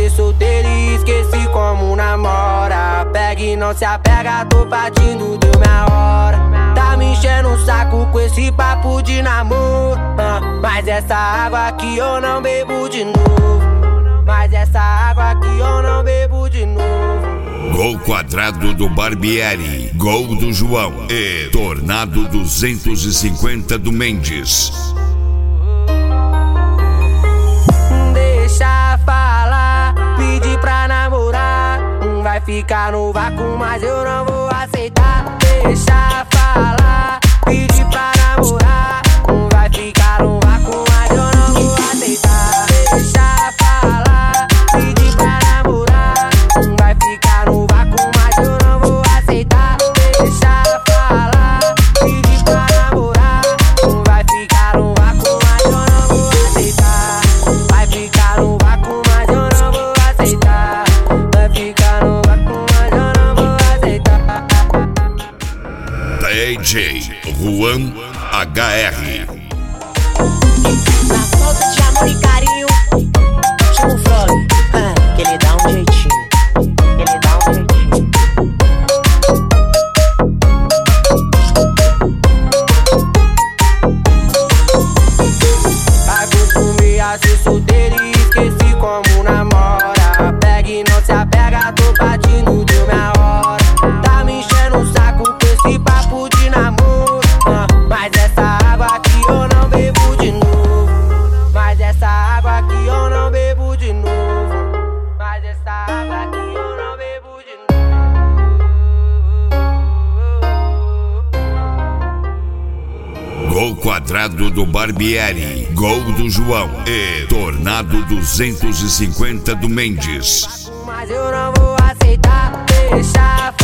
ser solteiro e esqueci como namora. Pega e não se apega, tô partindo, deu minha hora. Tá me enchendo o saco com esse papo de namoro, mas essa água aqui eu não bebo de novo. Mas essa água aqui eu não bebo de novo. Gol quadrado do Barbieri, gol do João e Tornado 250 do Mendes. Deixa falar, pedir pra namorar. Vai ficar no vácuo, mas eu não vou aceitar. Deixa falar, pedir pra namorar. Vai ficar no vácuo, mas eu não vou aceitar. Deixa falar, pedir pra namorar. Vai ficar no vácuo, mas eu não vou aceitar. Deixa falar, pedir pra namorar. Vai ficar no vácuo, mas eu não vou aceitar. Vai ficar no vácuo, mas eu não vou aceitar. Vai ficar no vácuo, mas eu não vou aceitar. DJ Juan HR. Na falta de amor e carinho, chama o Frog, que ele dá um jeitinho. Ele dá um jeitinho. Acostumei a ser solteiro e esqueci como namora. Pega e não se apega, tô partindo, deu minha hora. Tá me enchendo o saco com esse papo de namoro, mas essa água aqui eu não bebo de novo. Mas essa água aqui eu não bebo de novo. Mas essa água aqui eu não bebo de novo. Gol quadrado do Barbieri, gol do João e Tornado 250 do Mendes. Mas eu não vou aceitar. Deixa